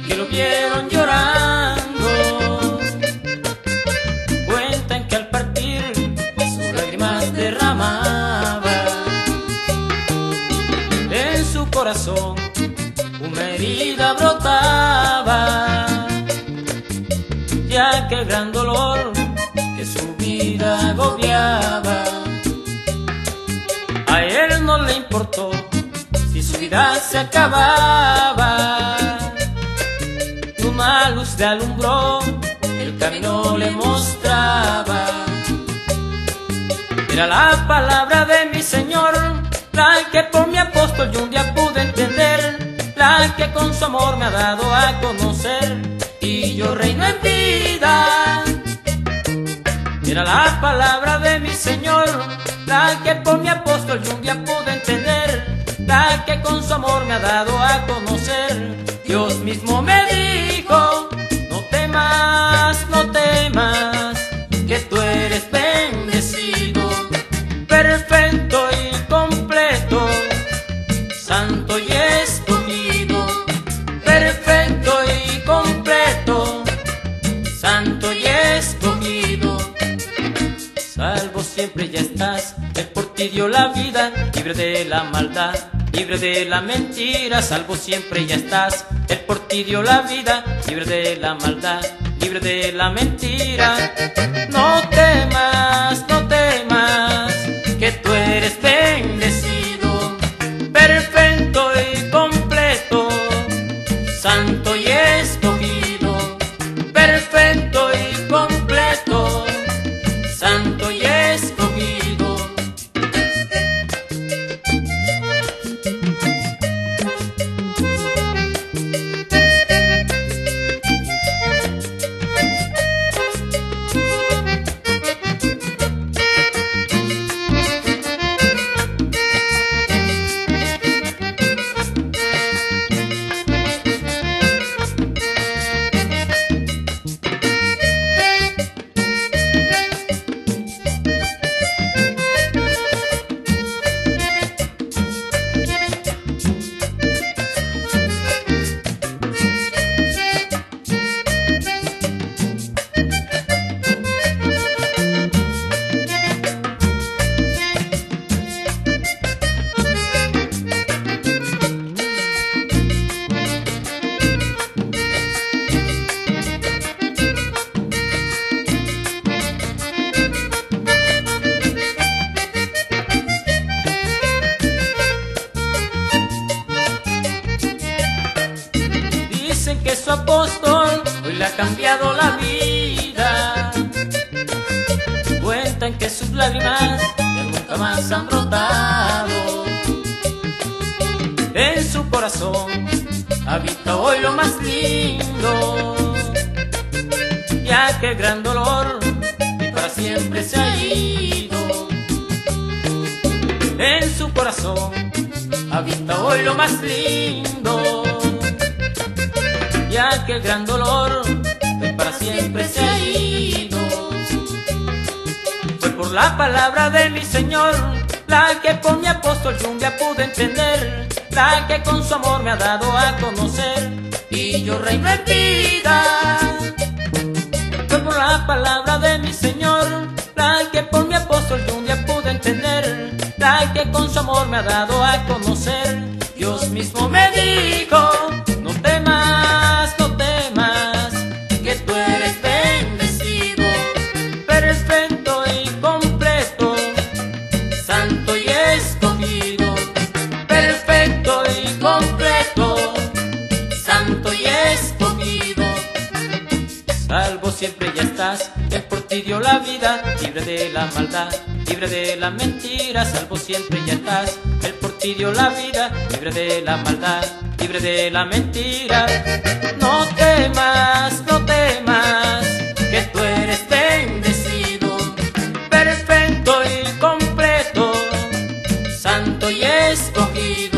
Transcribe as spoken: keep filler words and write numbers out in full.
que lo vieron llorando. Cuentan que al partir sus lágrimas derramaba. En su corazón una herida brotaba, ya que el gran dolor que su vida agobiaba, a él no le importó si su vida se acababa. Una luz le alumbró, el camino le mostraba. Era la palabra de mi Señor, la que por mi apóstol yo un día pude entender, la que con su amor me ha dado a conocer, y yo reino en vida. Era la palabra de mi Señor, la que por mi apóstol yo un día pude entender, la que con su amor me ha dado a conocer. Dios mismo me dijo: no temas, no temas, que tú eres bendecido, perfecto y completo, santo y escogido, perfecto y completo, santo y escogido. Salvo siempre ya estás, Él por ti dio la vida, libre de la maldad, libre de la mentira. Salvo siempre ya estás, Él por ti dio la vida, libre de la maldad, libre de la mentira. No temas, no temas, que tú eres bendecido, perfecto y completo, santo y escogido, perfecto y completo, santo y escogido. Dicen que su apóstol hoy le ha cambiado la vida. Cuentan que sus lágrimas ya nunca más han brotado. En su corazón habita hoy lo más lindo, ya que el gran dolor para siempre se ha ido. En su corazón habita hoy lo más lindo, ya que el gran dolor para siempre se ha ido. Fue por la palabra de mi Señor, la que por mi apóstol yo un día pude entender, la que con su amor me ha dado a conocer, y yo reino en vida. Fue por la palabra de mi Señor, la que por mi apóstol yo un día pude entender, la que con su amor me ha dado a conocer. Dios mismo me dijo: no temas, no temas, que tú eres bendecido, perfecto y completo, santo y escogido, perfecto y completo, santo y escogido. Salvo siempre ya estás, Él por ti dio la vida, libre de la maldad, libre de la mentira. Salvo siempre ya estás, Él por ti dio la vida, libre de la maldad, libre de la mentira. No temas, no temas, que tú eres bendecido, perfecto y completo, santo y escogido.